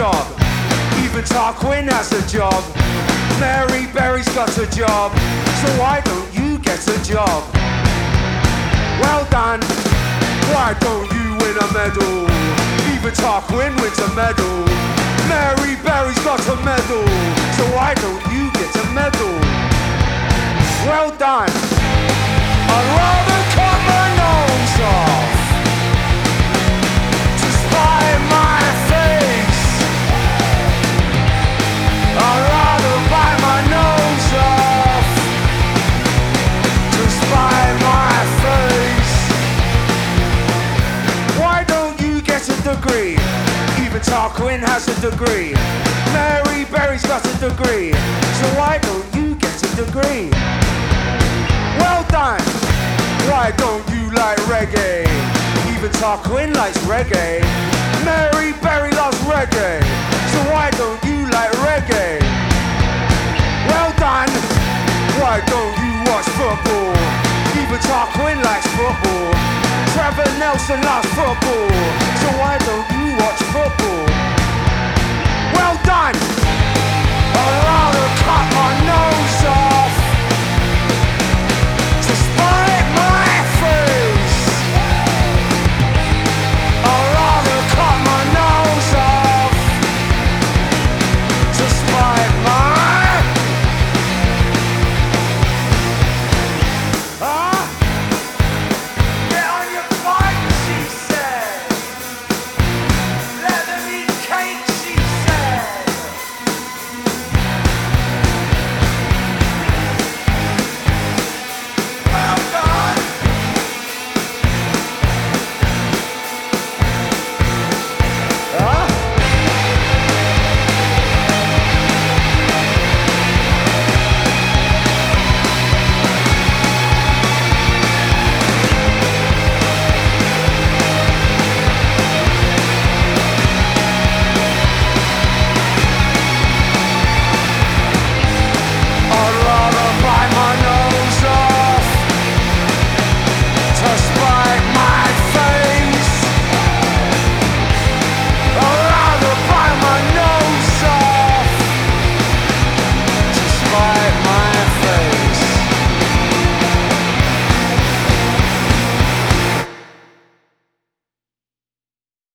job. Even Tarquin has a job. Mary Berry's got a job. So why don't you get a job? Well done. Why don't you win a medal? Even Tarquin wins a medal. Mary Berry's got a medal. So why don't you get a medal? Well done. I'd rather cut my nose off to spite my face. I'd rather bite my nose off to spite my face. Why don't you get a degree? Even Tarquin has a degree. Mary Berry's got a degree. So why don't you get a degree? Well done. Why don't you like reggae? Even Tarquin likes reggae. Mary Berry loves reggae. So why don't you like reggae? Well done. Why don't you watch football? Even Tarquin likes football. Trevor Nelson loves football. So why don't you